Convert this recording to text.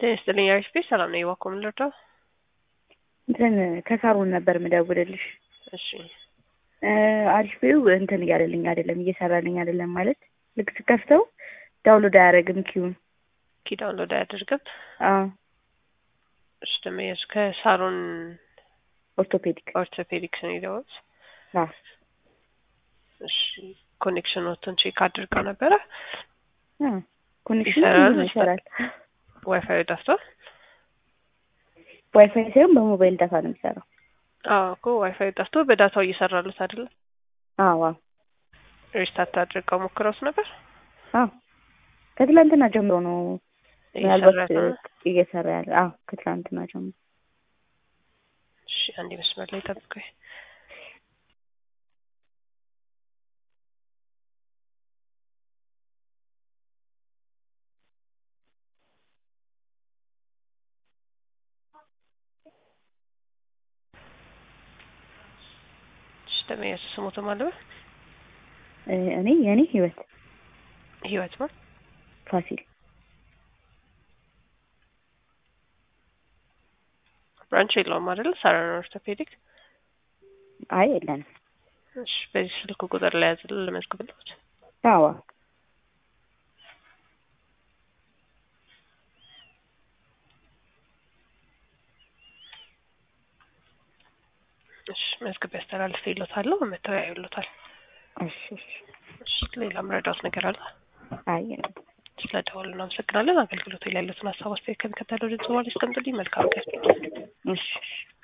ጤና ያርፍሽ ሰላም ነው ይዋኩም ልርዳ እንትን ከሳሩን ነበር ምደውልልሽ። እሺ አሪፍው እንትን እያለልኝ አይደለም እየሰራልኝ አይደለም ማለት ልክ ስከፍተው ዳውንሎድ አያደርግም ኪውን ዳውንሎድ አያደርግም። አዎ እሺ ደመያዝ ከሳሩን ኦርቶፔዲክስ ነው ይደውስ። አዎ እሺ ኮኔክሽኖችን ቼክ አድርገው ነበረ። ኮኔክሽን ይሰራል። ዋይፋይ ዳስቷል። ዋይፋይ ሳይሆን በሞባይል ዳታ ነው የሚሰራው። አዎ እኮ ዋይፋይ ዳስቶ በዳታው እየሰራሉት አይደል? አዎ ሪስታርት አድርገው ሞክረውት ነበር። አዎ ከትላንትና ጀምሮ ነው እየሰራ ያለ። አዎ ከትላንትና ጀምሮ። እሺ አንዴ መስመር ላይ ጠብቀኝ። ደመያዝ ስሞቶ ማለት የኔ ህይወት ነው ፋሲል ብራንች የለውም አይደል? ሳራን ኦርቶፔዲክ አይ የለንም። እሺ በዚህ ስልክ ቁጥር ላይ ያዝል ለመዝግብልዎት። አዎ እሺ መዝግብ ያስተላልፍ ይሉታል መተው ያዩሉታል። እሺ ሌላ ምረዳት ነገር አለ? አይ ስለደወሉ እናመሰግናለን። አገልግሎቱ ላይ ያሉትን ሀሳብ አስተያየት ከሚከተለው ድምጽ ዋል እስከምጥልኝ መልካም ቀን። እሺ